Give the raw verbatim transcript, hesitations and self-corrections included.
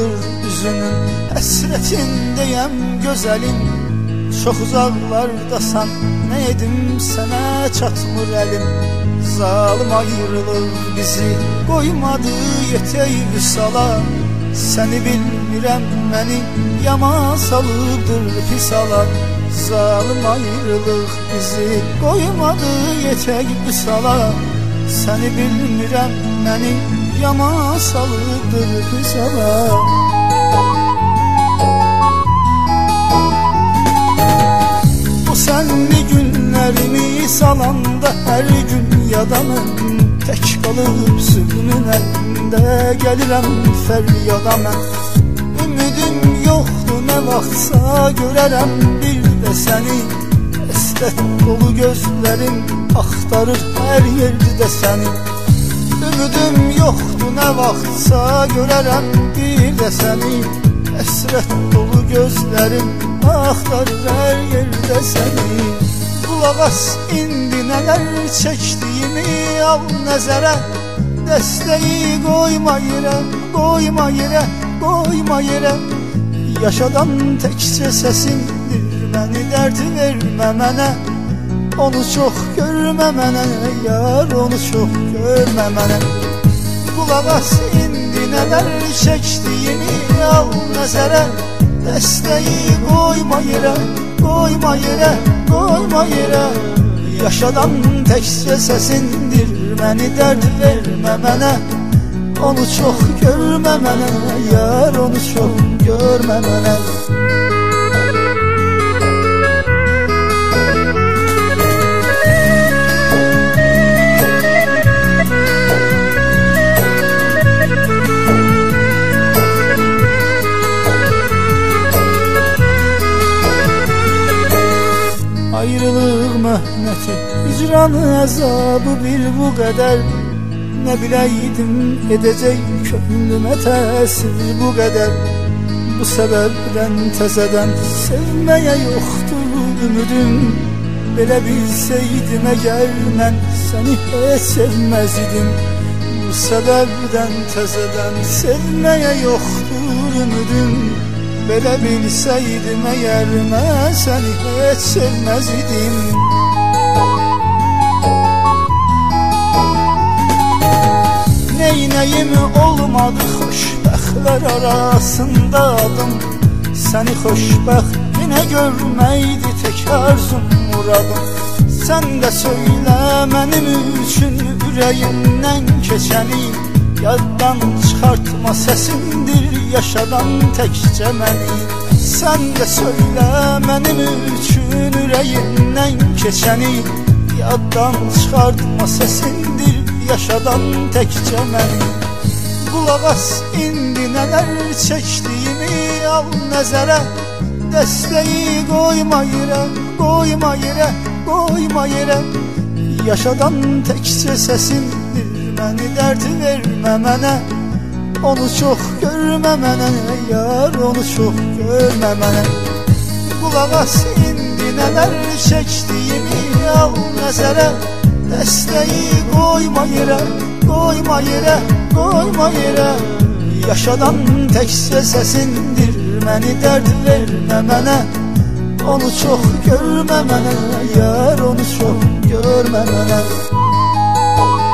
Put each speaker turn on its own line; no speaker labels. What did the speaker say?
alır üzünün. Həsrətindəyəm gözəlin, çox uzaqlardasan, nə edim sənə çatmır əlim. Zalım ayrılıq bizi qoymadı yetək vüsala, səni bilmirəm məni yama salıbdır pis ala. Zalım ayrılıq bizi qoymadı yetək vüsala, səni bilmirəm məni yama salıbdır pis ala. Bu sənli günlərimi salanda hər gün yadamın, tək qalıb sürünün əlində gəlirəm fəryada mən. Ümidim yoxdur nə vaxtsa görərəm bir də səni, həsrət dolu gözlərim axtarır hər yerdə səni. Ümidim yoxdur nə vaxtsa görərəm bir də səni, həsrət dolu gözlərim axtarır hər yerdə səni. Qulaq as indi nələr çəkdiyimi al nəzərə, dəstəyi qoyma yerə, qoyma yerə, qoyma yerə. Yaşadan təkcə səsindir, məni dərdi vermə mənə, onu çox görmə mənə, yar onu çox görmə mənə. Qulaq as indi nələr çəkdiyimi al nəzərə, dəstəyi qoyma yerə, qoyma yerə, qoyma yerə. Yaşadan təkcə səsindir, məni dərd vermə mənə, onu çox görmə mənə, yar onu çox görmə mənə. Ayrılıq möhnəti, hicranı əzabı bir bu qədər, nə biləydim edəcək könlümə təsir bu qədər. Bu səbəbdən təzədən sevməyə yoxdur ümidim, belə bilsəydim əgər mən səni heç sevməz idim. Bu səbəbdən təzədən sevməyə yoxdur ümidim, belə bilsəydim əgər mən səni heç sevməz idim. Neynəyim olmadı xoşbəxtlər arasında adım, səni xoşbəxt yenə görməkdi tək arzum muradım. Sən də söylə mənim üçün ürəyimdən keçəni, yaddan çıxartma səsindir yaşadan təkcə məni. Sən də söylə mənim üçün ürəyimdən keçəni, yaddan çıxartma səsindir yaşadan təkcə məni. Qulaq as indi nələr çəkdiyimi al nəzərə, dəstəyi qoyma yerə, qoyma yerə, qoyma yerə. Yaşadan təkcə səsindir, məni dərd vermə mənə, onu çox görmə mənə, yar onu çox görmə mənə. Qulaq as indi nələr çəkdiyimi al nəzərə, dəstəyi qoyma yerə, qoyma yerə, qoyma yerə. Yaşadan təkcə səsindir, məni dərd vermə mənə, onu çox görmə mənə, yar onu çox görmə mənə.